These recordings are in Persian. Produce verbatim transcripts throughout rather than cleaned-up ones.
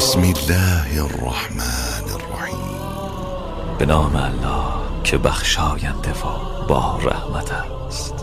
بسم الله الرحمن الرحیم. به نام الله که بخشاینده و با رحمت است.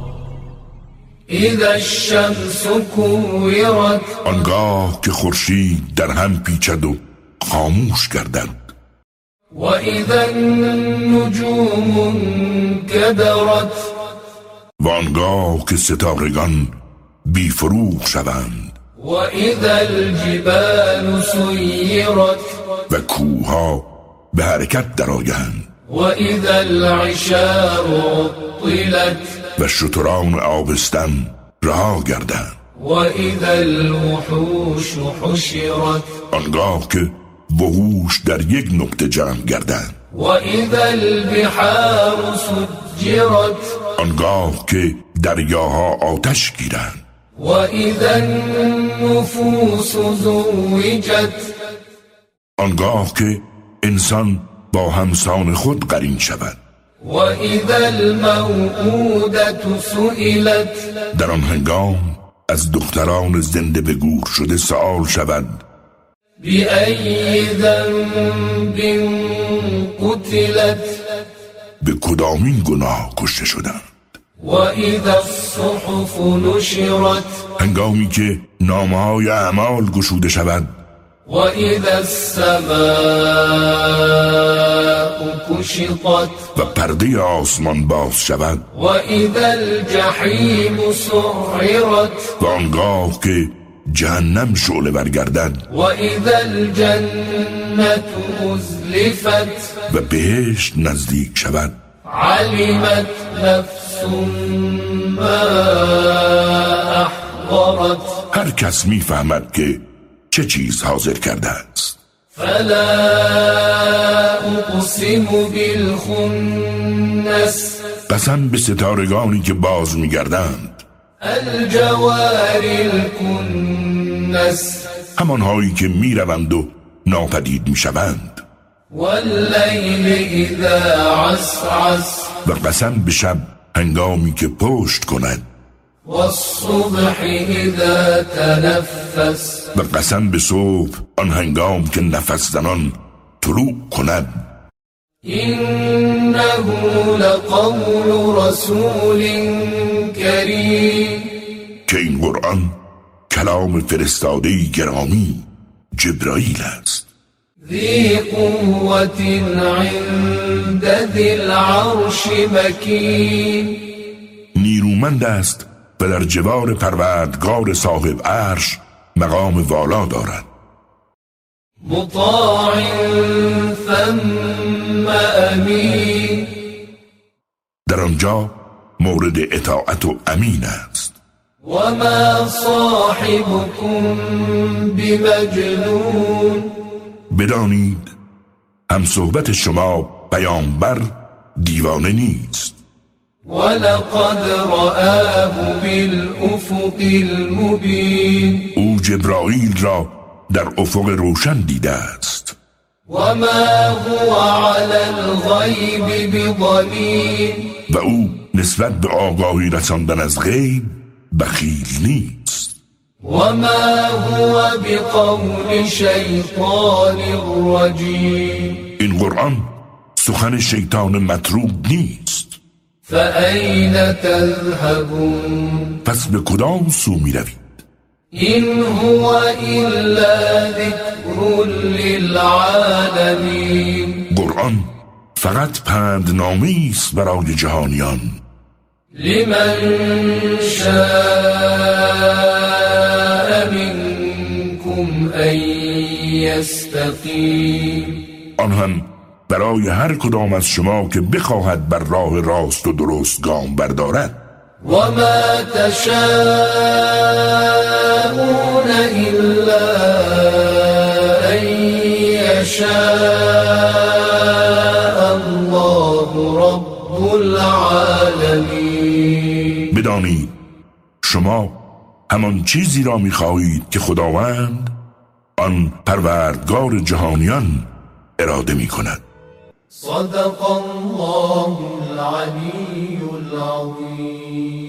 اذا الشمس كورت، آنگاه که خورشید در هم پیچد و خاموش گردد. و اذا النجوم انکدرت، و آنگاه که ستارگان بی فروغ شوند. و اذا الجبال سیرت، و کوها به حرکت درآیند. و اذا العشار عطلت، و شتران آبستن رها گردند. و اذا الوحوش حشرت، آنگاه که وحوش در یک نقطه جمع گردند. و اذا البحار سجرت، آنگاه که دریاها آتش گیرند. و اذا النفوس زوجت، آنگاه که انسان با همسان خود قرین شود. و اذا الموءودة سئلت، در آن هنگام از دختران زنده به گور شده سؤال شود: بأي ذنب قتلت، به کدامین گناه کشته شدند؟ و اذا الصحف نشرت، هنگامی که نامه‌های اعمال گشوده شود. و اذا السماء کشطت، و پرده آسمان باز شود. و اذا الجحیم سعرت، و آنگاه که جهنم شعله برگردد. و اذا الجنة ازلفت، و بهشت نزدیک شود. علمت نفس ما احضرت، هر کس می‌فهمد که چه چیز حاضر کرده است. فلا اقسم بالخنس، قسم به ستارگانی که باز می‌گردند. الجوار الکنس، همانهایی که می‌روند و ناپدید می‌شوند. واللیل اذا عسعس، و قسم به شب هنگامی که پشت کند. والصبح اذا تنفس، و قسم به صبح آن هنگام که نفس زنان طلوع کند. انه لقول رسول کریم، که این قرآن کلام فرستاده گرامی جبرائیل است. ذی قوة عند ذی العرش مکین، نیرومند است و در جوار پروردگار صاحب عرش مقام والا دارد. مطاع ثم امین، در آنجا مورد اطاعت و امین است. و ما صاحبكم بمجنون، بدانید هم صحبت شما پیامبر دیوانه نیست. ولقد رآه بالافق المبین، او جبرائیل را در افق روشن دیده است. و ما هو علی الغیب بضنین، و او نسبت به آگاهی رساندن از غیب بخیل نیست. و ما هو بقول شیطان رجیم، این قرآن سخن شیطان مطرود نیست. فأین تذهبون، پس به کدام سو می روید؟ این هو الا ذکر للعالمین، قرآن فقط پندنامه‌ای است برای جهانیان. لمن شاء منکم ان یستقیم، آن هم برای هر کدام از شما که بخواهد بر راه راست و درست گام بردارد. و ما تشاءون الا ان یشاء الله رب العالمین. بدانید شما همان چیزی را می‌خواهید که خداوند آن پروردگار جهانیان اراده می‌کند. صدق الله العلی العظیم.